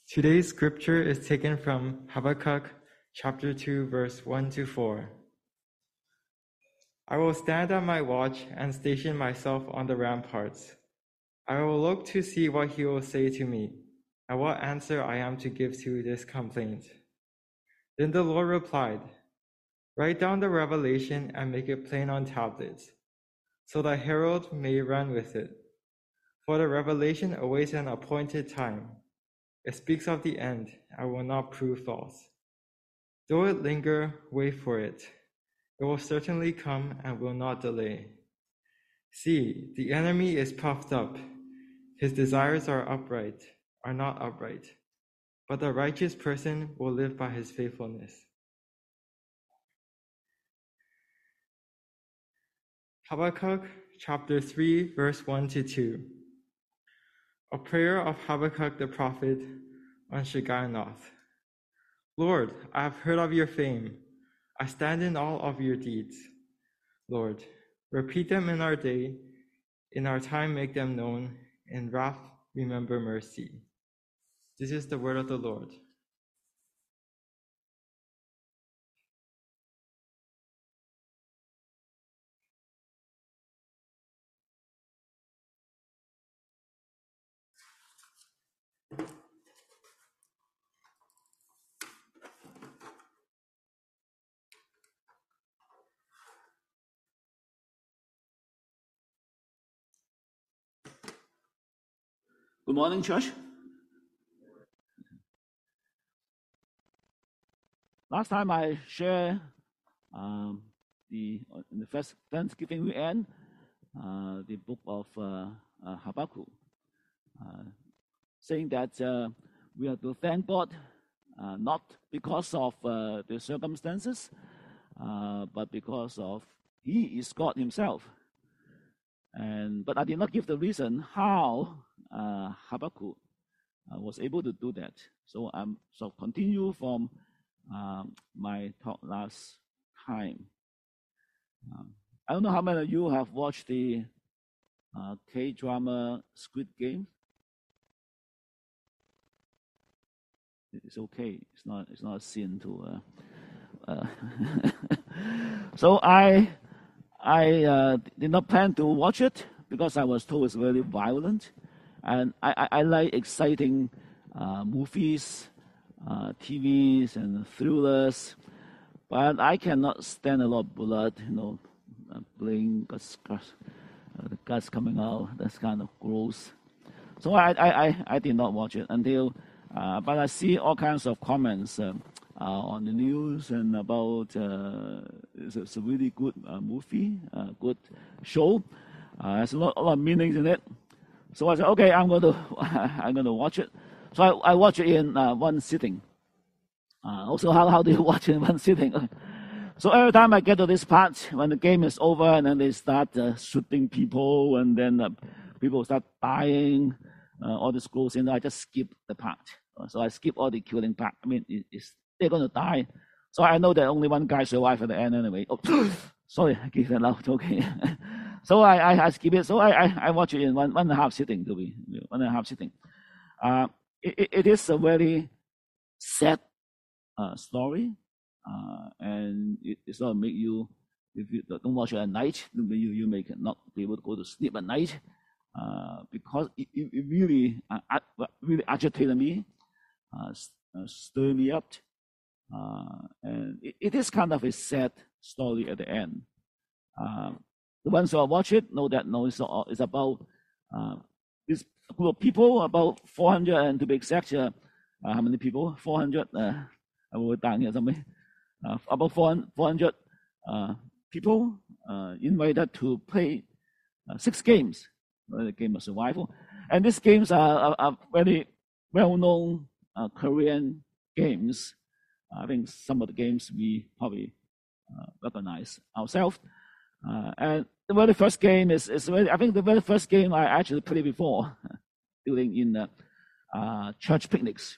Today's scripture is taken from Habakkuk chapter 2, verse 1 to 4. I will stand at my watch and station myself on the ramparts. I will look to see what he will say to me, and what answer I am to give to this complaint. Then the Lord replied, write down the revelation and make it plain on tablets, so the herald may run with it. For the revelation awaits an appointed time. It speaks of the end and will not prove false. Though it linger, wait for it. It will certainly come and will not delay. See, the enemy is puffed up. His desires are not upright. But the righteous person will live by his faithfulness. Habakkuk chapter 3, verse 1 to 2. A prayer of Habakkuk the prophet on Shigionoth. Lord, I have heard of your fame. I stand in awe of your deeds. Lord, repeat them in our day. In our time make them known. In wrath remember mercy. This is the word of the Lord. Good morning, church. Last time I shared in the first Thanksgiving weekend, the book of Habakkuk, saying that we have to thank God, not because of the circumstances, but because of He is God Himself. But I did not give the reason how Habakkuk was able to do that. So I'm continue from my talk last time. I don't know how many of you have watched the K-drama Squid Game. It's okay. It's not a sin to. So I did not plan to watch it because I was told it's very violent. And I like exciting movies, TVs, and thrillers, but I cannot stand a lot of blood, bleeding, the guts coming out. That's kind of gross. So I did not watch it until, but I see all kinds of comments on the news and about it's a really good movie, good show. There's a lot of meanings in it. So I said, okay, I'm going to watch it. So I watch it in one sitting. Also, how do you watch it in one sitting? So every time I get to this part, when the game is over, and then they start shooting people, and then people start dying, all this goes in, I just skip the part. So I skip all the killing part. I mean, they're going to die. So I know that only one guy survived at the end anyway. Oh, sorry, I gave that loud. Okay. So I skip it. So I watch it in one and a half sitting. To be 1.5 sitting. It is a very sad story, and it's going to make you, if you don't watch it at night, you may not be able to go to sleep at night, because it really agitated me, stirred me up, and it is kind of a sad story at the end. The ones who watch it know that it's about this group of people, about 400, and to be exact, how many people? 400. I will down here somewhere. About 400 people invited to play 6 games. The game of survival, and these games are very well-known Korean games. I think some of the games we probably recognize ourselves. And the very first game is I think the very first game I actually played before, during in church picnics.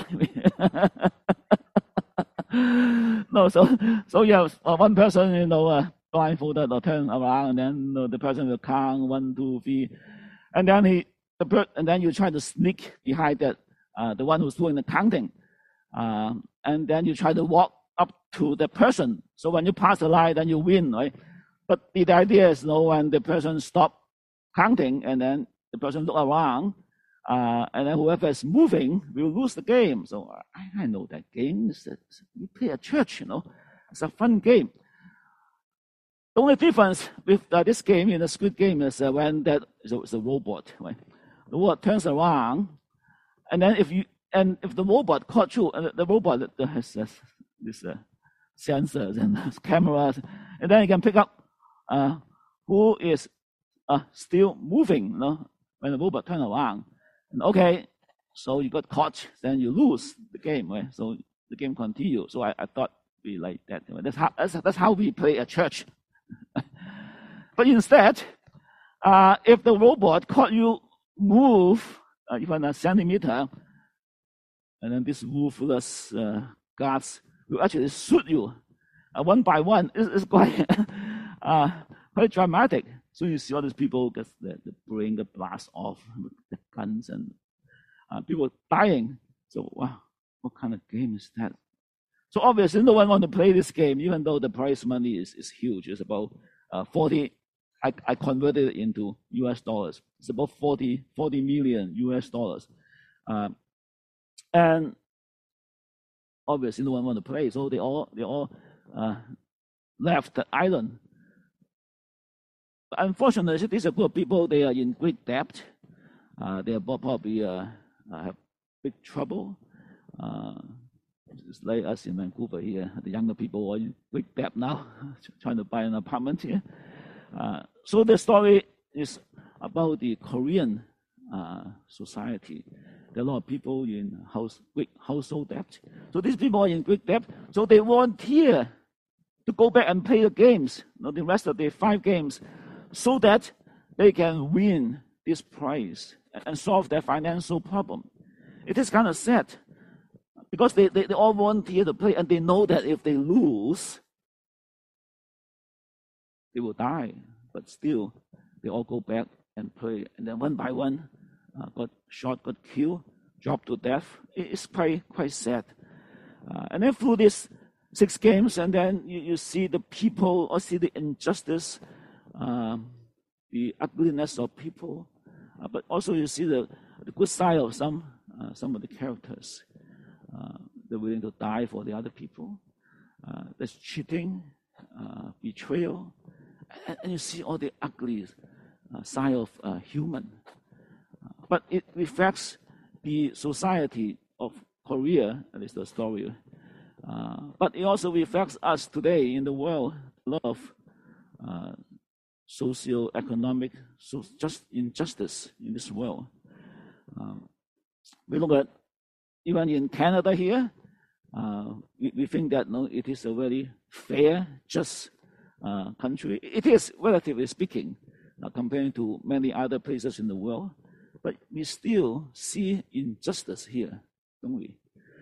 No, so yeah, one person, blindfolded or turn around, and then the person will count 1, 2, 3, and then you try to sneak behind that the one who's doing the counting. And then you try to walk up to the person. So when you pass the line, then you win, right? But the idea is, when the person stop counting and then the person look around, and then whoever is moving will lose the game. So I know that game. You play at church, It's a fun game. The only difference with this game in the Squid Game is when it's a robot, right? The robot turns around, and then if the robot caught you, the robot has this sensors and cameras, and then you can pick up who is still moving, when the robot turns around. And okay, so you got caught, then you lose the game, right? So the game continues. So I thought we like that. That's how we play at church. But instead, if the robot caught you move even a centimeter, and then these ruthless guards will actually shoot you one by one. It's quite quite dramatic. So you see all these people get the brain get blast off with the guns and people dying. So wow, what kind of game is that? So obviously no one wants to play this game, even though the prize money is huge. It's about 40. I converted it into US dollars. It's about 40 million US dollars. And obviously no one want to play, so they all left the island. But unfortunately, these are group of people. They are in great debt. They are probably have big trouble. It's like us in Vancouver here. The younger people are in great debt now, trying to buy an apartment here. So the story is about the Korean society. There are a lot of people in great household debt. So these people are in great debt. So they volunteer to go back and play the games, the rest of the 5 games, so that they can win this prize and solve their financial problem. It is kind of sad because they all volunteer to play, and they know that if they lose, they will die. But still, they all go back and play. And then one by one, got shot, got killed, dropped to death. It's quite sad. And then through these 6 games, and then you see the people, or see the injustice, the ugliness of people, but also you see the good side of some of the characters. They're willing to die for the other people. There's cheating, betrayal, and you see all the ugly side of human. But it reflects the society of Korea, that is the story. But it also reflects us today in the world. A lot of socio-economic just injustice in this world. We look at even in Canada here, we think that it is a very fair, just country. It is, relatively speaking, comparing to many other places in the world. But we still see injustice here, don't we?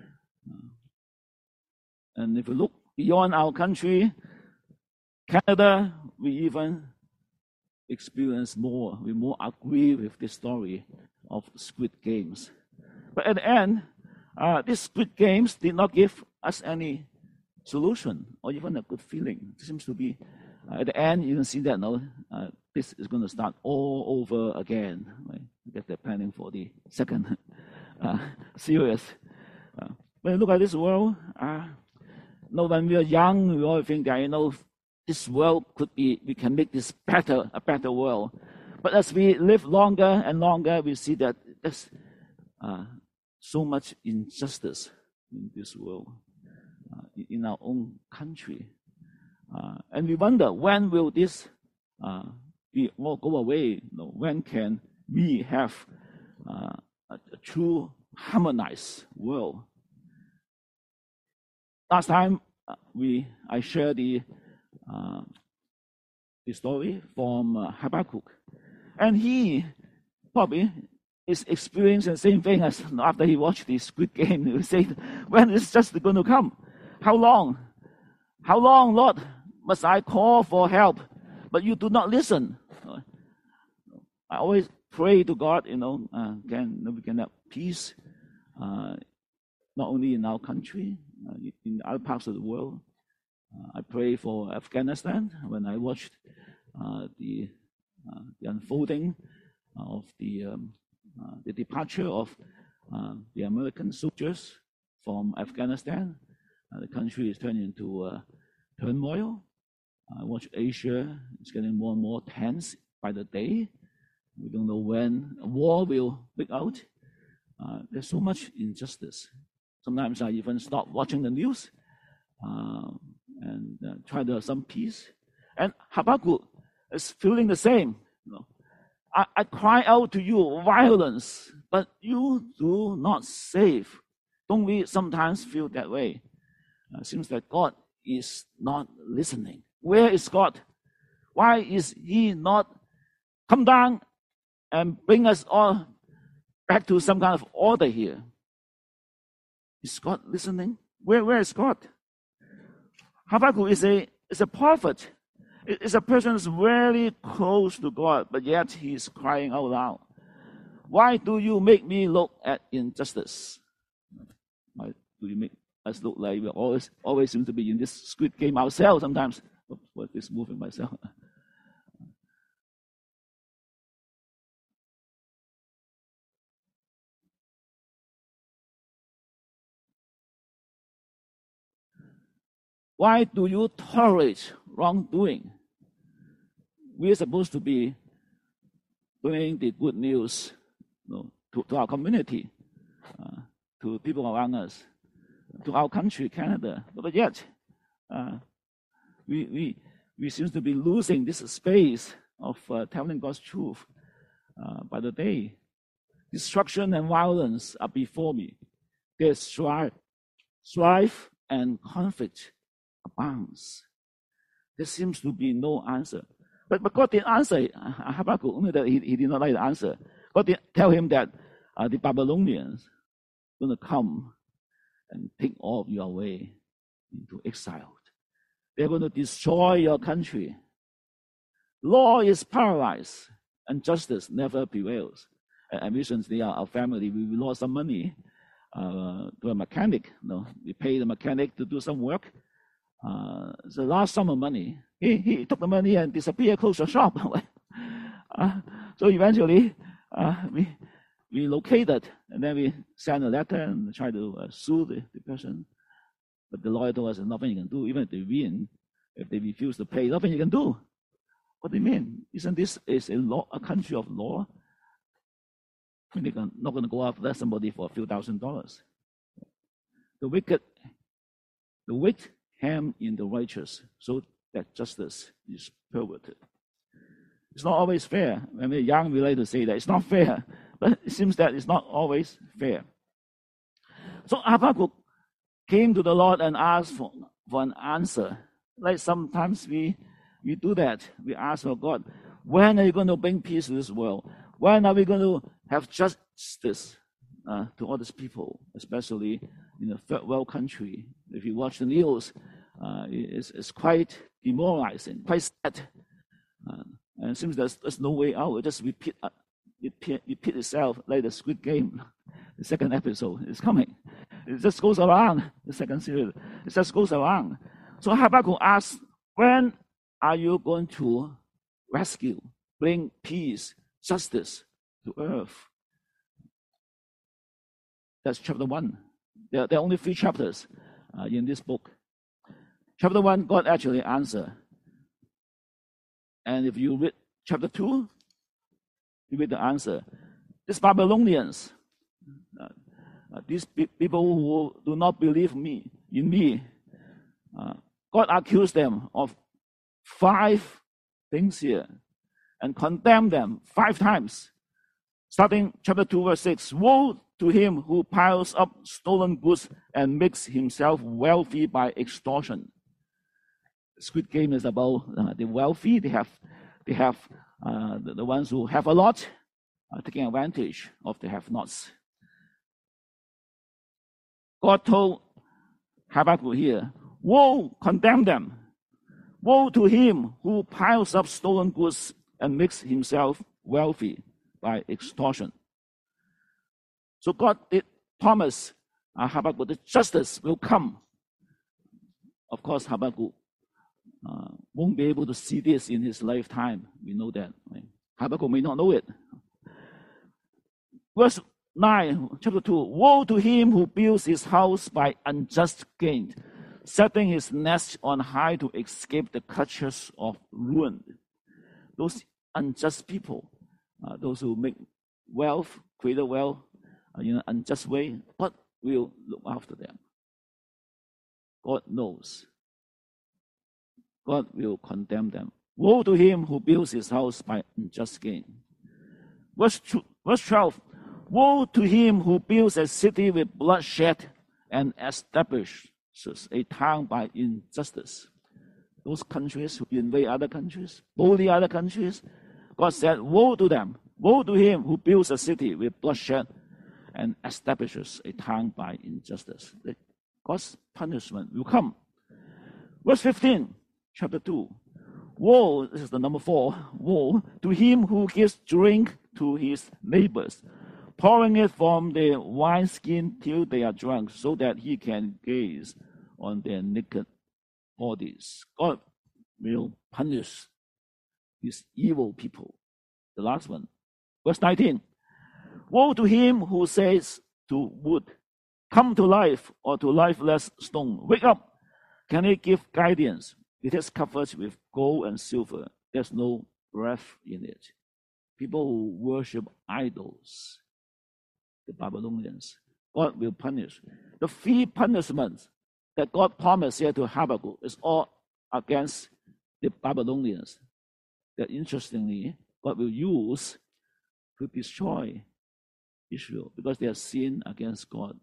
And if we look beyond our country, Canada, we even experience more. We more agree with the story of Squid Games. But at the end, these Squid Games did not give us any solution or even a good feeling. It seems to be, at the end, you can see that this is going to start all over again. Right? I guess they're planning for the second series. When you look at this world, when we are young, we all think that, this world could be, we can make this a better world. But as we live longer and longer, we see that there's so much injustice in this world, in our own country. And we wonder, when will this all go away? When can we have a true harmonized world? Last time I shared the story from Habakkuk, and he probably is experiencing the same thing as after he watched the Squid Game. He said, "When is justice going to come? How long? How long, Lord, must I call for help, but you do not listen?" I always pray to God, we can have peace not only in our country, in other parts of the world. I pray for Afghanistan. When I watched the unfolding of the departure of the American soldiers from Afghanistan, the country is turning into turmoil. I watch Asia; it's getting more and more tense by the day. We don't know when a war will break out. There's so much injustice. Sometimes I even stop watching the news and try to have some peace. And Habakkuk is feeling the same. I cry out to you, violence, but you do not save. Don't we sometimes feel that way? It seems that God is not listening. Where is God? Why is He not come down and bring us all back to some kind of order here? Is God listening? Where is God? Habakkuk is a prophet. It's a person who's very close to God, but yet he's crying out loud. Why do you make me look at injustice? Why do you make us look like we always seem to be in this Squid Game ourselves sometimes? What is moving myself? Why do you tolerate wrongdoing? We are supposed to be bringing the good news to our community, to people around us, to our country, Canada. But yet, we seem to be losing this space of telling God's truth by the day. Destruction and violence are before me. There's strife and conflict abounds. There seems to be no answer. But God did answer Habakkuk, only that he did not like the answer. God did tell him that the Babylonians are going to come and take all of you away into exile. They're going to destroy your country. Law is paralyzed and justice never prevails. And recently, our family, we lost some money to a mechanic. We paid the mechanic to do some work. It's a large sum of money. He took the money and disappeared, closed the shop. So eventually, we located, and then we sent a letter and tried to sue the person. But the lawyer told us there's nothing you can do. Even if they win, if they refuse to pay, nothing you can do. What do you mean? Isn't this a country of law? They're not going to go after somebody for a few $1,000s. The wicked ham in the righteous, so that justice is perverted. It's not always fair. When we're young, we like to say that it's not fair, but it seems that it's not always fair. So Habakkuk came to the Lord and asked for an answer. Like sometimes we do that. We ask for God, when are you going to bring peace to this world? When are we going to have justice to all these people, especially in a third world country? If you watch the news, it's quite demoralizing, quite sad. And it seems there's no way out. It just repeat itself like the Squid Game. The second episode is coming. It just goes around. The second series, it just goes around. So Habakkuk asks, when are you going to rescue, bring peace, justice to earth? That's chapter 1. There are only 3 chapters in this book. Chapter 1, God actually answered. And if you read chapter 2, you read the answer. These Babylonians, these people who do not believe in me, God accused them of 5 things here and condemned them 5 times. Starting chapter 2, verse 6, woe to him who piles up stolen goods and makes himself wealthy by extortion. The Squid Game is about the wealthy. They have the ones who have a lot taking advantage of the have-nots. God told Habakkuk here, woe, condemn them. Woe to him who piles up stolen goods and makes himself wealthy by extortion. So God did promised Habakkuk that justice will come. Of course, Habakkuk won't be able to see this in his lifetime. We know that. Right? Habakkuk may not know it. Verse 9, chapter 2. Woe to him who builds his house by unjust gain, setting his nest on high to escape the clutches of ruin. Those unjust people, those who make wealth, create wealth in an unjust way, God will look after them. God knows. God will condemn them. Woe to him who builds his house by unjust gain. Verse 12. Woe to him who builds a city with bloodshed and establishes a town by injustice. Those countries who invade other countries, bully other countries, God said, woe to them. Woe to him who builds a city with bloodshed and establishes a town by injustice. God's punishment will come. Verse 15, chapter 2. Woe, this is the number 4, woe to him who gives drink to his neighbors, pouring it from the wineskin till they are drunk, so that he can gaze on their naked bodies. God will punish these evil people. The last one, verse 19. Woe to him who says to wood, come to life, or to lifeless stone, wake up. Can he give guidance? It is covered with gold and silver. There's no breath in it. People who worship idols, the Babylonians, God will punish. The 3 punishments that God promised here to Habakkuk is all against the Babylonians. That interestingly, God will use to destroy Israel because they have sinned against God.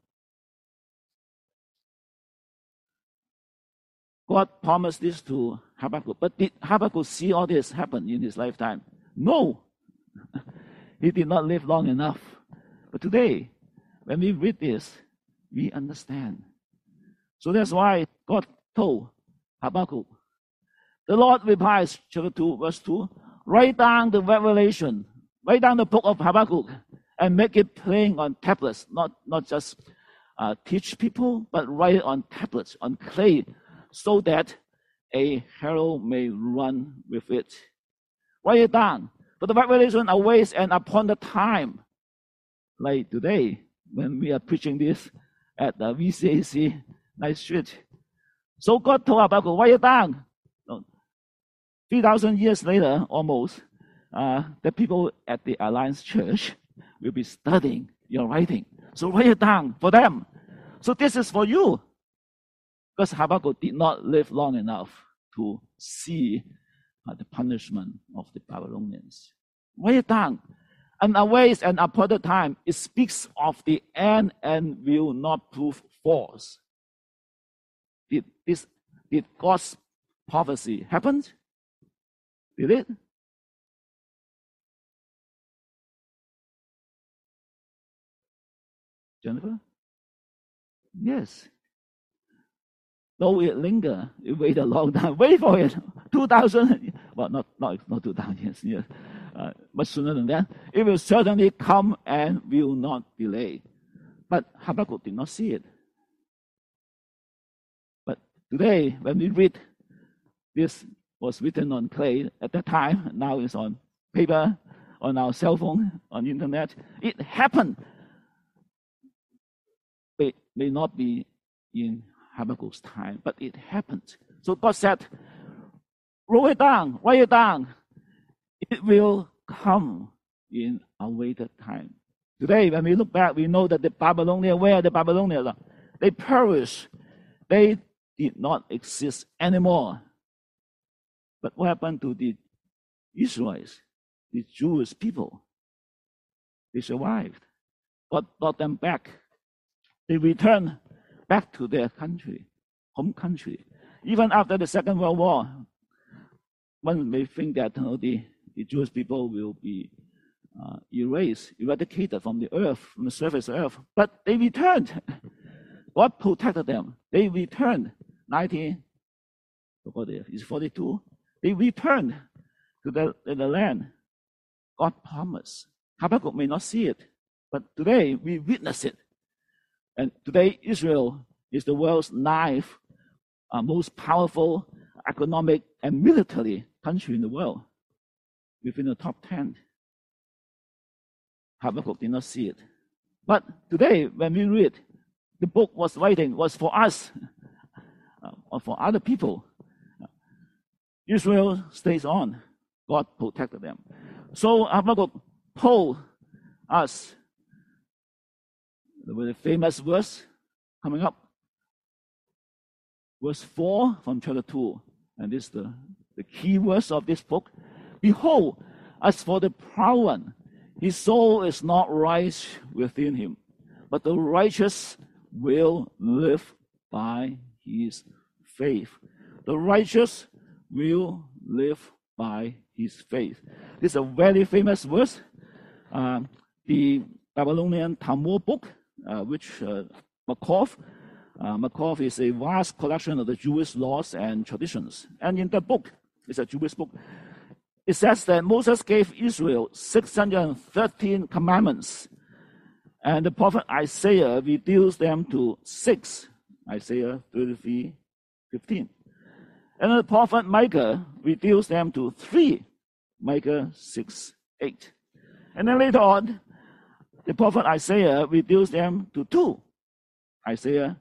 God promised this to Habakkuk, but did Habakkuk see all this happen in his lifetime? No. He did not live long enough. But today, when we read this, we understand. So that's why God told Habakkuk. The Lord replies, chapter 2, verse 2, write down the revelation, write down the book of Habakkuk, and make it plain on tablets, not just teach people, but write it on tablets, on clay, so that a herald may run with it. Write it down. For the revelation awaits an appointed time. Like today, when we are preaching this at the VCAC Night Street. So God told Habakkuk, write it down. 3,000 years later, almost, the people at the Alliance Church will be studying your writing. So write it down for them. So this is for you. Because Habakkuk did not live long enough to see the punishment of the Babylonians. Write it down. And awaits an appointed time. It speaks of the end and will not prove false. Did God's prophecy happen? Did it? Jennifer? Yes. Though it linger, it wait a long time. Wait for it. 2,000, well, not 2,000 years, much sooner than that. It will certainly come and will not delay. But Habakkuk did not see it. But today, when we read, this was written on clay at that time. Now it's on paper, on our cell phone, on the internet. It happened. It may not be in Habakkuk's time, but it happened. So God said, roll it down, write it down. It will come in awaited time. Today, when we look back, we know that the Babylonians, where the Babylonians are, they perished. They did not exist anymore. But what happened to the Israelites, the Jewish people? They survived. God brought them back. They returned back to their country, home country. Even after the Second World War, one may think that the Jewish people will be eradicated from the earth, from the surface of the earth. But they returned. God protected them. They returned. 1942. They returned to the land. God promised. Habakkuk may not see it, but today we witness it. And today, Israel is the world's ninth most powerful economic and military country in the world, within the top 10. Habakkuk did not see it. But today, when we read, the book was for us, or for other people. Israel stays on. God protected them. So Habakkuk told us the famous verse coming up. Verse 4 from chapter 2. And this is the key verse of this book. Behold, as for the proud one, his soul is not right within him, but the righteous will live by his faith. The righteous will live by his faith. This is a very famous verse. The Babylonian Talmud book, which Markov is a vast collection of the Jewish laws and traditions. And in the book, it's a Jewish book, it says that Moses gave Israel 613 commandments, and the prophet Isaiah reduced them to 6, Isaiah 33:15. And the prophet Micah reduced them to 3, Micah 6:8. And then later on, the prophet Isaiah reduced them to 2, Isaiah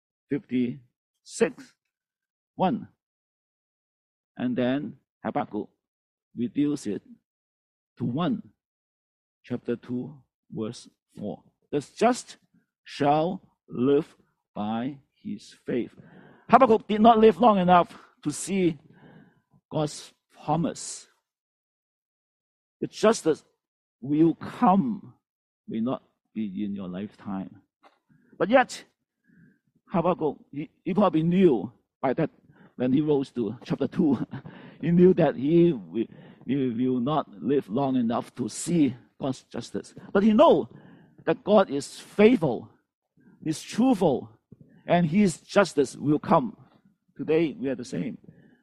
56:1. And then Habakkuk reduced it to 1, chapter 2, verse 4. The just shall live by his faith. Habakkuk did not live long enough to see God's promise. The justice will come, may not be in your lifetime. But yet, Habakkuk, he probably knew by that when he rose to chapter 2, he knew that he will not live long enough to see God's justice. But he knows that God is faithful, is truthful, and his justice will come. Today, we are the same.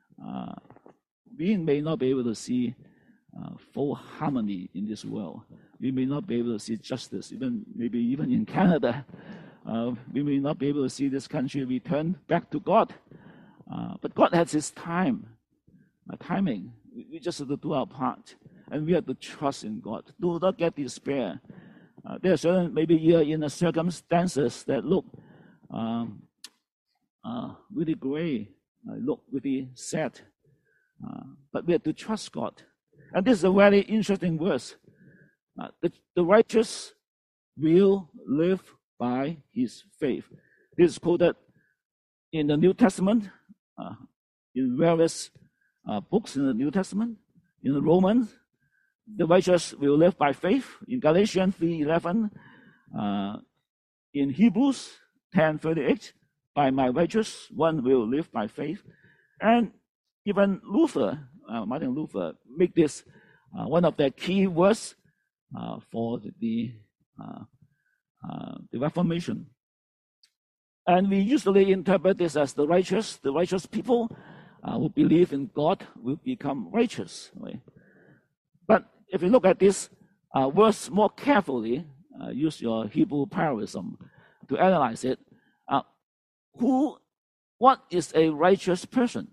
We may not be able to see full harmony in this world. We may not be able to see justice, maybe even in Canada. We may not be able to see this country return back to God. But God has his timing. We just have to do our part. And we have to trust in God. Do not get despair. There are certain, maybe you're in the circumstances that look really gray, look really sad. But we have to trust God. And this is a very interesting verse. The righteous will live by his faith. This is quoted in the New Testament, in various books in the New Testament. In the Romans, the righteous will live by faith. In Galatians 3:11, in Hebrews 10:38, by my righteous one will live by faith. And even Martin Luther, make this one of the key words for the Reformation. And we usually interpret this as the righteous people who believe in God will become righteous. Right? But if you look at this verse more carefully, use your Hebrew parallelism to analyze it. What is a righteous person?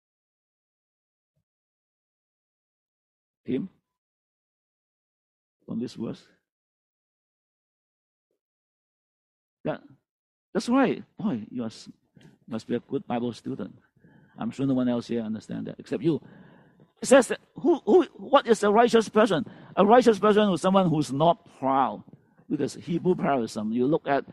Tim? From this verse? That's right. Boy, you must be a good Bible student. I'm sure no one else here understands that except you. It says that what is a righteous person? A righteous person is someone who's not proud. With this Hebrew parallelism, you look at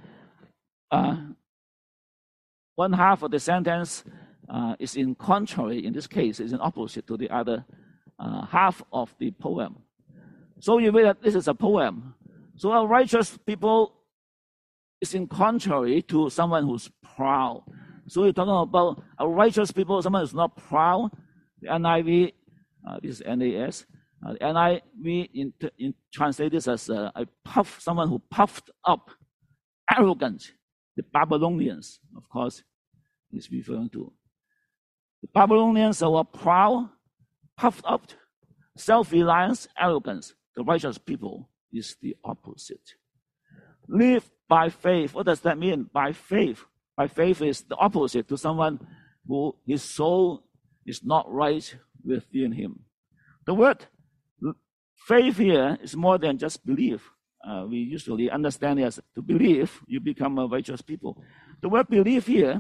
one half of the sentence is in contrary. In this case, is in opposite to the other half of the poem. So you read that this is a poem. So a righteous people is in contrary to someone who's proud. So you're talking about a righteous people, someone who's not proud. The NIV, this is NAS. NIV translate this as someone who puffed up, arrogant. The Babylonians, of course, is referring to. The Babylonians were proud, puffed up, self-reliance, arrogance. The righteous people is the opposite. Live by faith. What does that mean? By faith. By faith is the opposite to someone who his soul is not right within him. The word faith here is more than just belief. We usually understand it as to believe, you become a righteous people. The word believe here,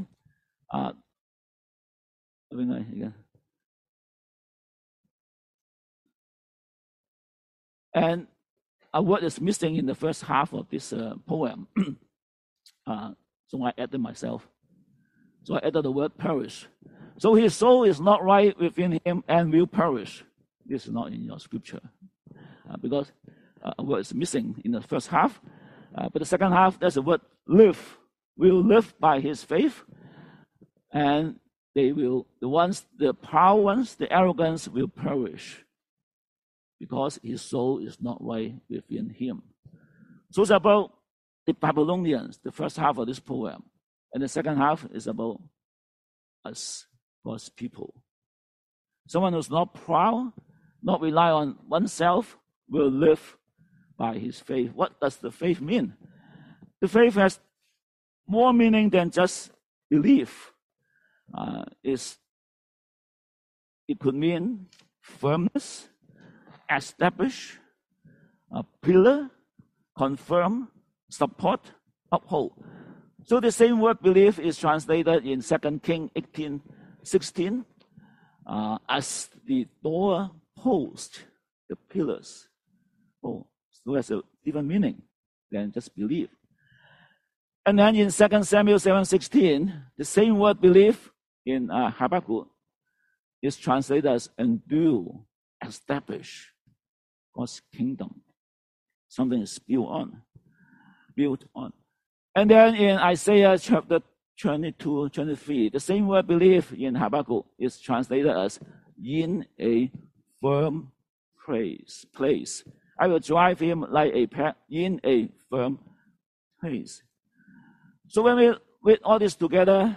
and a word is missing in the first half of this poem. So I added myself. So I added the word perish. So his soul is not right within him and will perish. This is not in your scripture. Because a word is missing in the first half. But the second half, there's the word live. Will live by his faith. And they will, the proud ones, the arrogance will perish. Because his soul is not right within him. So it's about the Babylonians, the first half of this poem. And the second half is about us, God's people. Someone who's not proud, not rely on oneself, will live by his faith. What does the faith mean? The faith has more meaning than just belief. It could mean firmness, establish, pillar, confirm, support, uphold. So the same word belief is translated in 2 Kings 18:16 as the door post, the pillars. Oh, so that's a different meaning than just belief. And then in 2 Samuel 7:16, the same word belief in Habakkuk is translated as endure, establish God's kingdom. Something is built on. And then in Isaiah chapter 22:23, the same word belief in Habakkuk is translated as in a firm place. I will drive him like a pet in a firm place. So when we read all this together,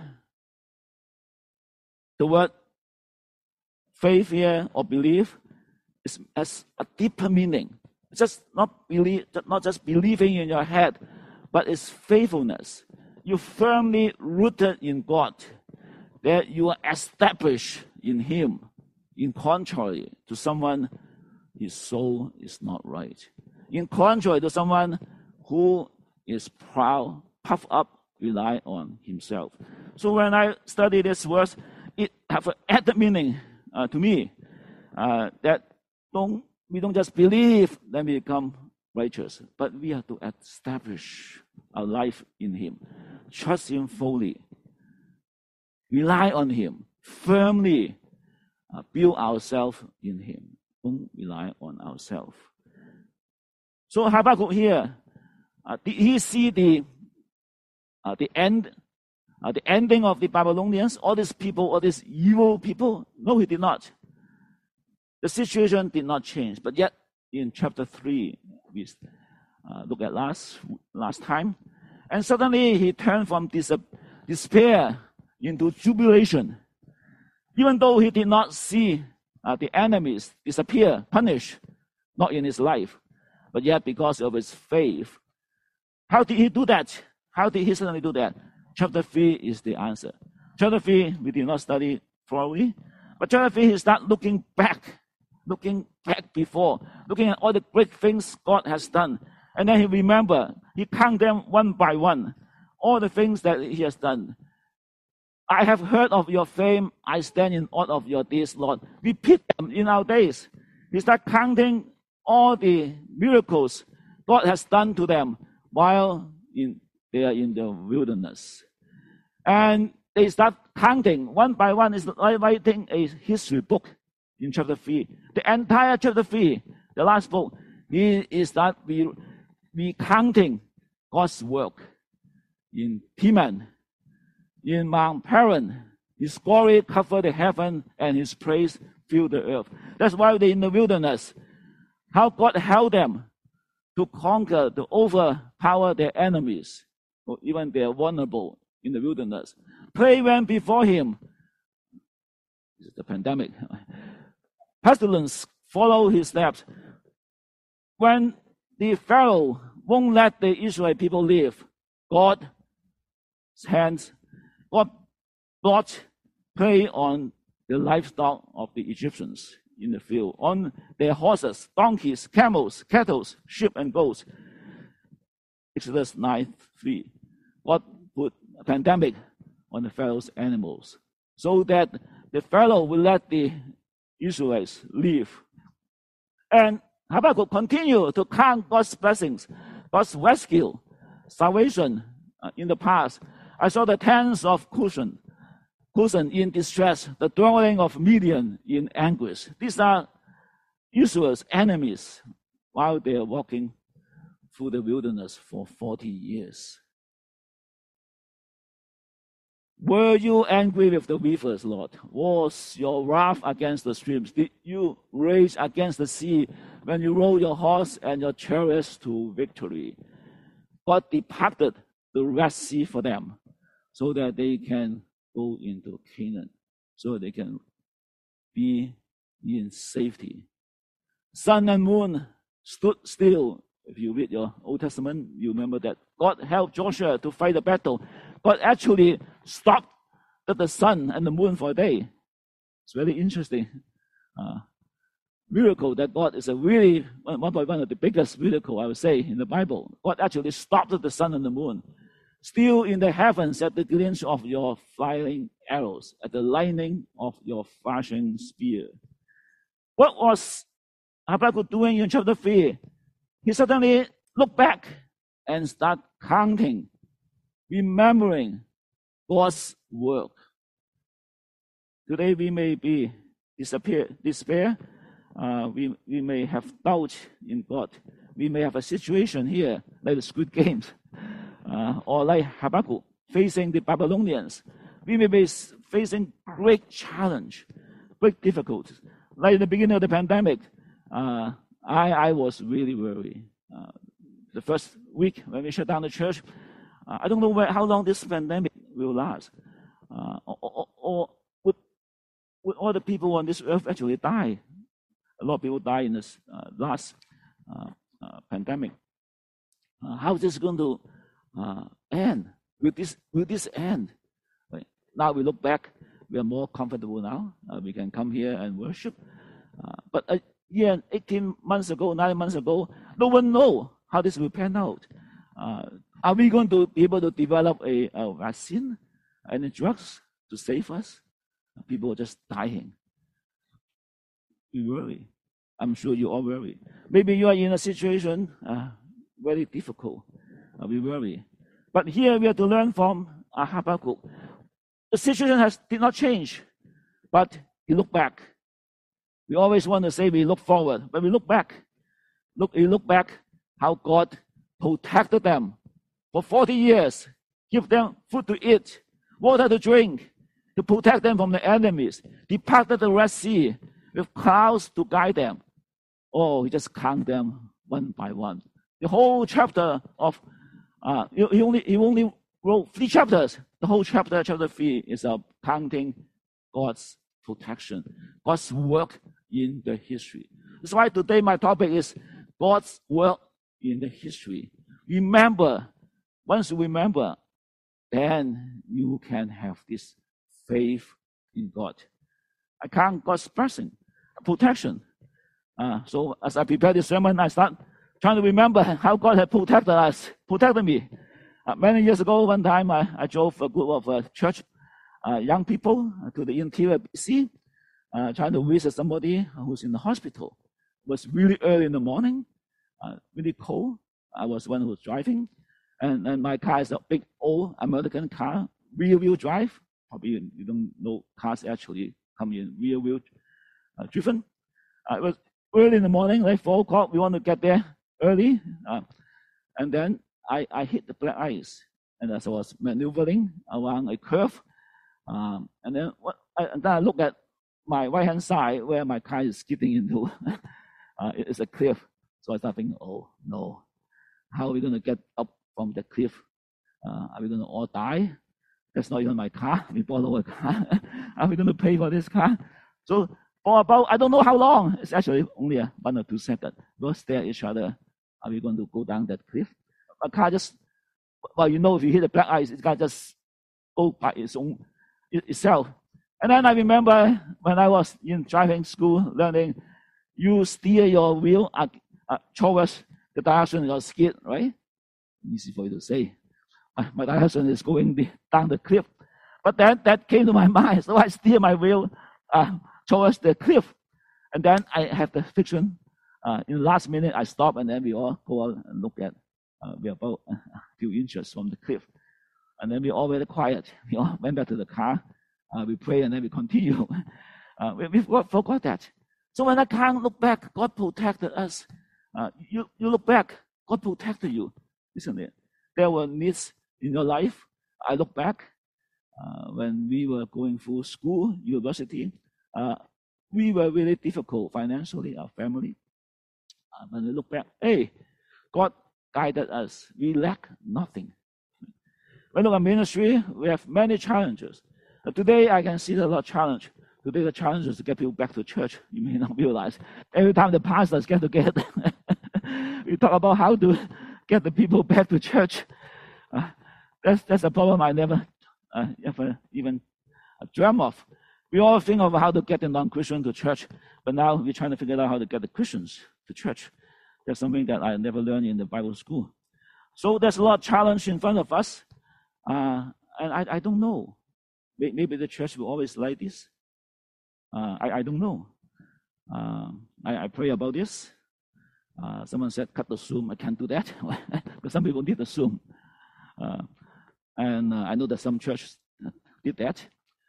the word faith here or belief has a deeper meaning. It's just not just believing in your head, but it's faithfulness. You're firmly rooted in God, that you are established in him, in contrary to someone his soul is not right. In contrary to someone who is proud, puffed up, rely on himself. So when I study this verse, it have an added meaning to me that we don't just believe that we become righteous, but we have to establish our life in him, trust him fully, rely on him, firmly build ourselves in him. Don't rely on ourselves. So Habakkuk here, did he see the ending of the Babylonians, all these people, all these evil people? No, he did not. The situation did not change. But yet, in chapter 3, we look at last time, and suddenly he turned from despair into jubilation. Even though he did not see the enemies disappear, punished, not in his life, but yet because of his faith. How did he do that? How did he suddenly do that? Chapter 3 is the answer. Chapter 3, we did not study thoroughly, but chapter 3, he starts looking back before, looking at all the great things God has done. And then he count them one by one, all the things that he has done. I have heard of your fame. I stand in awe of your deeds, Lord. Repeat them in our days. He start counting all the miracles God has done to them while they are in the wilderness. And they start counting one by one. It's like writing a history book in chapter 3. The entire chapter 3, the last book, he is that we counting God's work in Teman, in Mount Paran. His glory covered the heaven and his praise filled the earth. That's why they're in the wilderness. How God held them to conquer, to overpower their enemies, or even they are vulnerable in the wilderness. Plague went before him. This is the pandemic. Pestilence followed his steps. When the Pharaoh won't let the Israelite people live. God brought prey on the livestock of the Egyptians in the field, on their horses, donkeys, camels, cattle, sheep, and goats. Exodus 9:3. God put a pandemic on the Pharaoh's animals so that the Pharaoh will let the Israelites live. And Habakkuk continued to count God's blessings, God's rescue, salvation in the past. I saw the tents of Cushan in distress, the dwelling of Midian in anguish. These are Israel's enemies while they are walking through the wilderness for 40 years. Were you angry with the rivers, Lord? Was your wrath against the streams? Did you rage against the sea when you rode your horse and your chariots to victory? God departed the Red Sea for them so that they can go into Canaan, so they can be in safety. Sun and moon stood still. If you read your Old Testament, you remember that God helped Joshua to fight the battle. God actually stopped the sun and the moon for a day. It's very interesting. Miracle that God is one of the biggest miracle, I would say, in the Bible. God actually stopped the sun and the moon. Still in the heavens at the glint of your flying arrows, at the lightning of your flashing spear. What was Habakkuk doing in chapter 3? He suddenly looked back and started counting, remembering God's work. Today we may be despair. We may have doubt in God. We may have a situation here like the Squid Games, or like Habakkuk facing the Babylonians. We may be facing great challenge, great difficulties. Like in the beginning of the pandemic, I was really worried. The first week when we shut down the church, I don't know how long this pandemic will last. Or would all the people on this earth actually die? A lot of people die in this last pandemic. How is this going to end? Will this end? Right. Now we look back, we are more comfortable now. We can come here and worship. But a year, 18 months ago, 9 months ago, no one knows how this will pan out. Are we going to be able to develop a vaccine and drugs to save us? People are just dying. We worry. I'm sure you all worry. Maybe you are in a situation very difficult. We worry. But here we have to learn from Habakkuk. The situation did not change, but he looked back. We always want to say we look forward, but we look back. We look back how God protected them for 40 years, give them food to eat, water to drink, to protect them from the enemies, departed the Red Sea with clouds to guide them. Oh, he just count them one by one. The whole chapter of, he only wrote 3 chapters. The whole chapter 3, is about counting God's protection, God's work in the history. That's why today my topic is God's work in the history. Remember, once you remember, then you can have this faith in God. I count God's blessing, protection. So as I prepare this sermon, I start trying to remember how God had protected me. Many years ago, one time I drove a group of church young people to the interior BC, trying to visit somebody who's in the hospital. It was really early in the morning, really cold. I was the one who was driving, and my car is a big old American car, rear-wheel drive. Probably you don't know cars actually come in rear-wheel driven. It was early in the morning, like 4 o'clock. We want to get there early, and then I hit the black ice, and as I was maneuvering around a curve, and then I look at my right-hand side where my car is skidding into. It's a cliff. So I start thinking, oh no, how are we going to get up from the cliff? Are we going to all die? That's not even my car. We borrow a car. Are we going to pay for this car? So for about, I don't know how long. It's actually only 1 or 2 seconds. We'll stare at each other. Are we going to go down that cliff? a car just, well, if you hit the black ice, it can just go by itself. And then I remember when I was in driving school learning, you steer your wheel towards the direction of your skid, right? Easy for you to say. My direction is going down the cliff. But then that came to my mind, so I steer my wheel towards the cliff. And then I have the friction. In the last minute, I stop, and then we all go out and look at, we're about a few inches from the cliff. And then we all very quiet. We all went back to the car. We pray, and then we continue. We forgot that. So when I can't look back, God protected us. You look back, God protected you, isn't it? There were needs in your life. I look back when we were going through school, university. We were really difficult financially, our family. When we look back, hey, God guided us. We lack nothing. When we look at ministry, we have many challenges. Today, I can see a lot of challenge. Today, the challenge is to get people back to church. You may not realize. Every time the pastors get together, we talk about how to get the people back to church. That's a problem I never ever even dreamt of. We all think of how to get the non-Christian to church, but now we're trying to figure out how to get the Christians to church. That's something that I never learned in the Bible school. So there's a lot of challenge in front of us, and I don't know. Maybe the church will always like this. I don't know. I pray about this. Someone said, cut the Zoom. I can't do that because some people need the Zoom. And I know that some churches did that.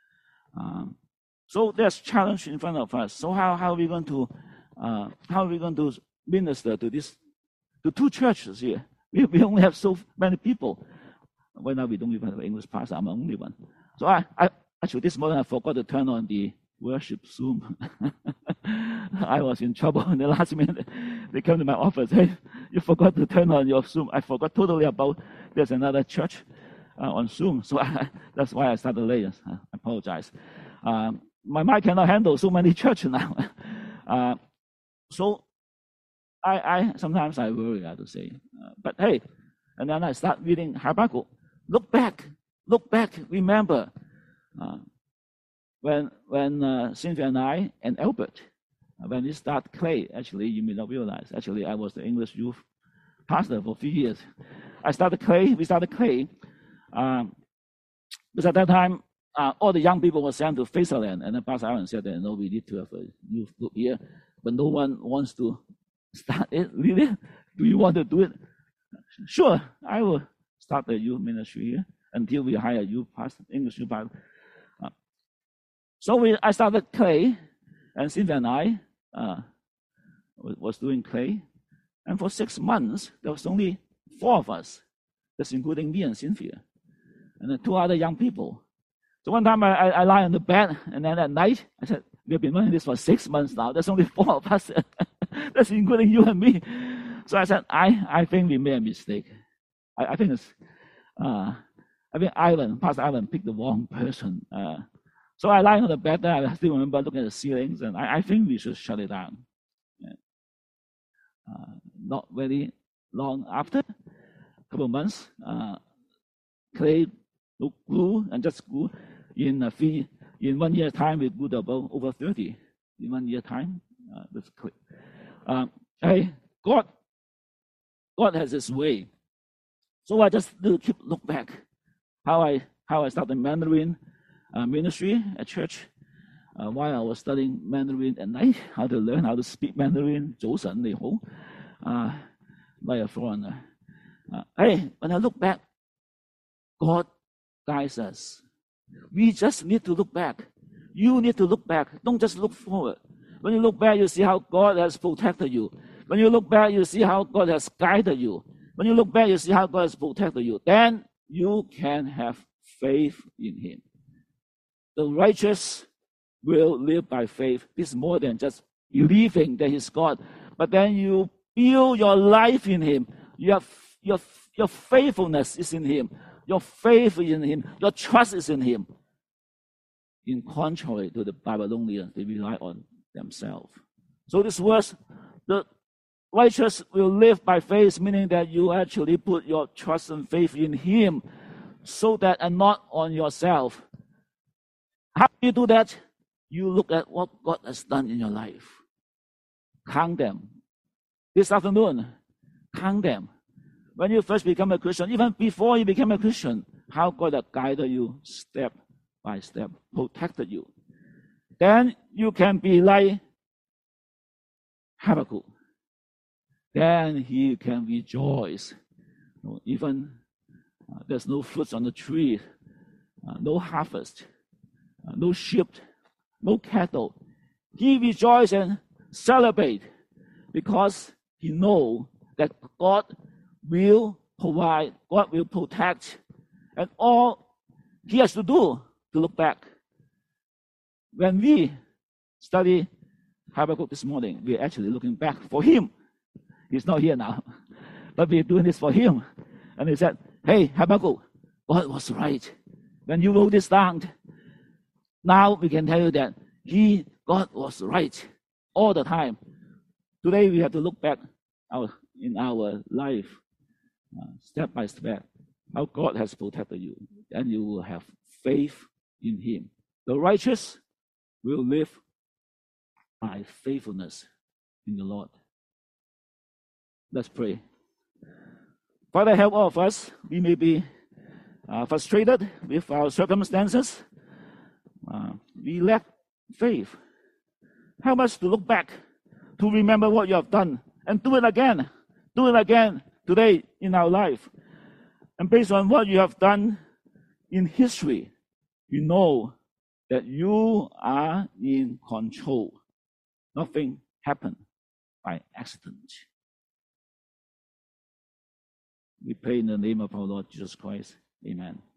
So there's challenge in front of us. So how are we going to minister to two churches here? We only have so many people. Right now we don't even have an English pastor. I'm the only one. So I actually this morning I forgot to turn on the worship Zoom. I was in trouble in the last minute. They came to my office. Hey, you forgot to turn on your Zoom. I forgot totally about there's another church on Zoom. So that's why I started late. I apologize. My mind cannot handle so many churches now. So I sometimes I worry, I have to say. But hey, and then I start reading Habakkuk. Look back, remember. When Cynthia and I and Albert, when we start Clay, actually, you may not realize, actually, I was the English youth pastor for a few years. We started Clay, because at that time, all the young people were sent to Facerland, and then Pastor Aaron said that, no, we need to have a youth group here, but no one wants to start it. Really? Do you want to do it? Sure, I will start the youth ministry here until we hire a youth pastor, English youth pastor. So I started Clay, and Cynthia and I was doing Clay. And for 6 months, there was only 4 of us. That's including me and Cynthia. And then 2 other young people. So one time I lie on the bed, and then at night, I said, we've been running this for 6 months now. There's only 4 of us. That's including you and me. So I said, I think we made a mistake. I think it's, I think Pastor Ivan picked the wrong person. So I lie on the bed there. I still remember looking at the ceilings, and I think we should shut it down. Not very long after, a couple of months, Clay grew and just grew. In 1 year's time, we grew to about over 30. In 1 year time, with Clay. God has His way. So I just look back how I started Mandarin ministry at church. While I was studying Mandarin at night, how to learn how to speak Mandarin. 早晨你好, like a foreigner. Hey, when I look back, God guides us. We just need to look back. You need to look back. Don't just look forward. When you look back, you see how God has protected you. When you look back, you see how God has guided you. When you look back, you see how God has protected you. Then you can have faith in Him. The righteous will live by faith. This is more than just believing that He's God. But then you build your life in Him. Your faithfulness is in Him. Your faith is in Him. Your trust is in Him. In contrary to the Babylonians, they rely on themselves. So this verse, the righteous will live by faith, meaning that you actually put your trust and faith in Him, so that and not on yourself. How do you do that? You look at what God has done in your life. Count them. This afternoon, count them. When you first become a Christian, even before you became a Christian, how God has guided you step by step, protected you. Then you can be like Habakkuk. Then he can rejoice. Even there's no fruits on the tree, no harvest, no sheep, no cattle. He rejoices and celebrates because he knows that God will provide, God will protect, and all he has to do to look back. When we study Habakkuk this morning, we're actually looking back for him. He's not here now, but we're doing this for him. And he said, hey, Habakkuk, God was right. When you wrote this down, now we can tell you that God was right all the time. Today we have to look back in our life, step by step, how God has protected you, and you will have faith in Him. The righteous will live by faithfulness in the Lord. Let's pray. Father, help all of us. We may be frustrated with our circumstances. We lack faith. Help us to look back, to remember what you have done, and do it again. Do it again today in our life. And based on what you have done in history, we know that you are in control. Nothing happened by accident. We pray in the name of our Lord Jesus Christ. Amen.